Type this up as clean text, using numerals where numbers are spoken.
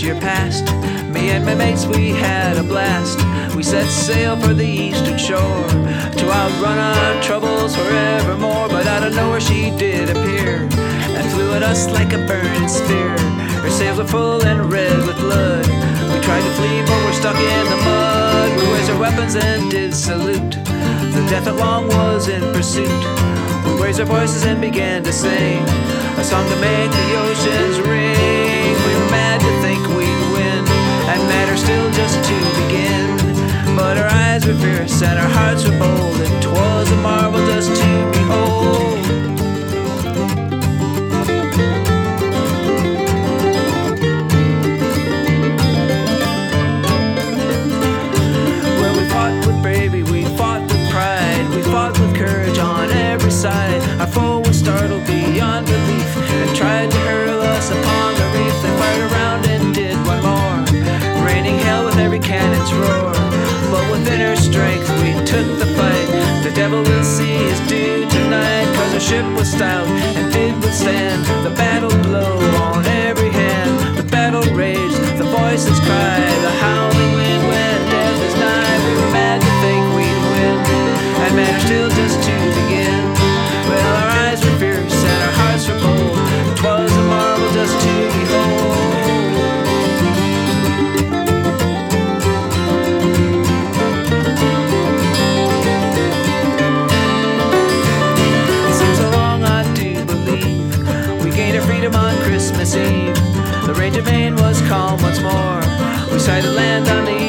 year passed. Me and my mates, we had a blast. We set sail for the eastern shore to outrun our troubles forevermore. But out of nowhere she did appear and flew at us like a burning spear. Her sails were full and red with blood. We tried to flee but we're stuck in the mud. We raised our weapons and did salute the death that long was in pursuit. We raised our voices and began to sing a song to make the oceans ring. We were mad to think we'd win, and matter still just to begin. But our eyes were fierce and our hearts were bold, and 'twas a marvel just to behold. Well, we fought with bravery, we fought with pride, we fought with courage on every side. Our foe was startled beyond belief and tried to hurl us upon the reef. They fired around and did one more, raining hell with every cannon's roar. But within our strength we took the fight. The devil will see his due tonight, 'cause our ship was stout and did withstand the battle blow on every hand. The battle raged, the voices cried, the howling wind when death is nigh. We were mad to think we'd win, and matter still just to begin. Well, our eyes were fierce and our hearts were bold. 'Twas a marvel just to behold. It seems so long, I do believe we gained our freedom on Christmas Eve. The Range of Maine was calm once more. We sighted land on the